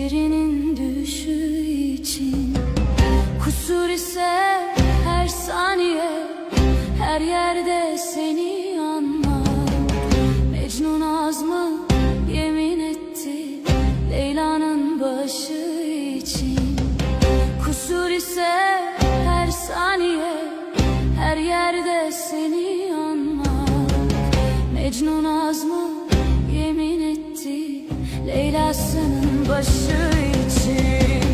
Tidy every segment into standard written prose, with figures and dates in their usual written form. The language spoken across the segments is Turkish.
Gözlerinin düşü için kusur ise her saniye, her yerde seni anmak. Mecnun azmı yemin etti Leyla'nın başı için. Kusur ise her saniye, her yerde seni anmak. Mecnun azmı yemin etti Leyla'sının başı için.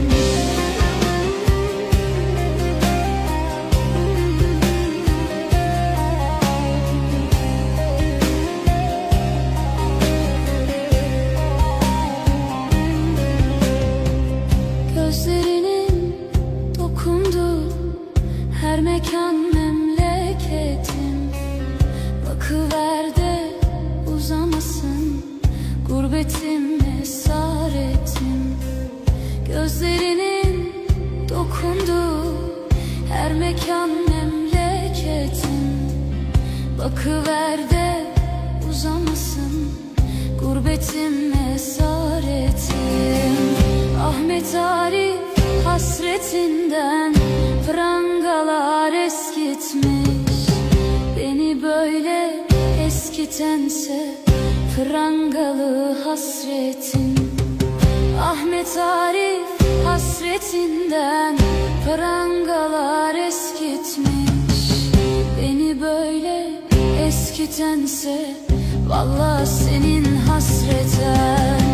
Gözlerinin dokunduğu her mekan memleketim. Bakıver de uzamasın gurbetim, esaretim. Gözlerinin dokunduğu her mekan memleketim. Bakıver de uzamasın gurbetim, esaretim. Ahmet Arif hasretinden prangalar eskitmiş. Beni böyle eskitense prangalı hasretin. Ahmet Arif hasretinden prangalar eskitmiş. Beni böyle eskitense vallahi senin hasreten.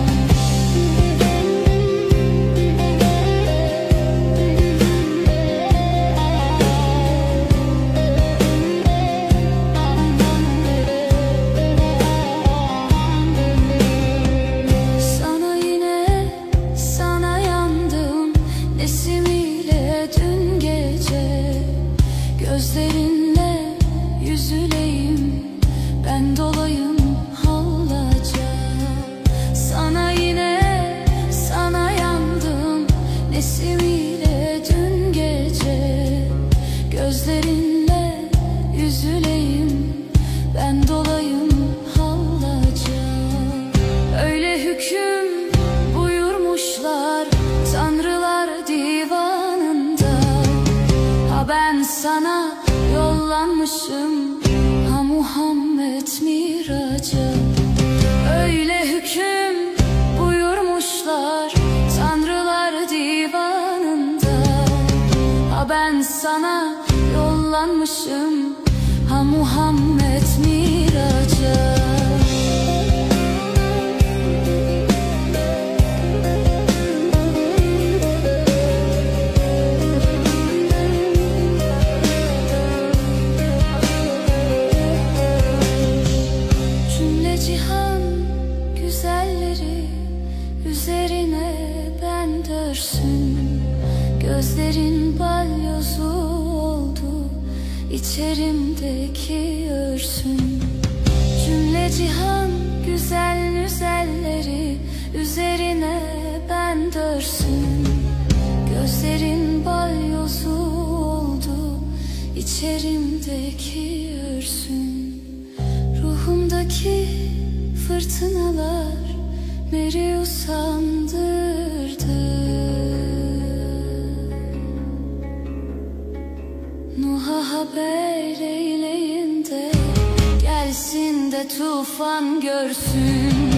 Gözlerinle yüzüleyim, ben dolayım hallaca. Sana yine, sana yandım nesimiyle dün gece. Gözlerinle yüzüleyim, ben dolayım hallaca. Öyle hüküm buyurmuşlar tanrılar divanında. Ha ben sana yollanmışım, ha Muhammed miraca. Öyle hüküm buyurmuşlar tanrılar divanında. Ha ben sana yollanmışım, ha Muhammed miraca. Cihan güzelleri üzerine ben dörsün. Gözlerin balyozu oldu, içerimdeki örsün. Cümle cihan güzel güzelleri üzerine ben dörsün. Gözlerin balyozu oldu, içerimdeki örsün. Ruhumdaki fırtınalar beni usandırdı. Nuh'a haber eyleyin de gelsin de tufan görsün.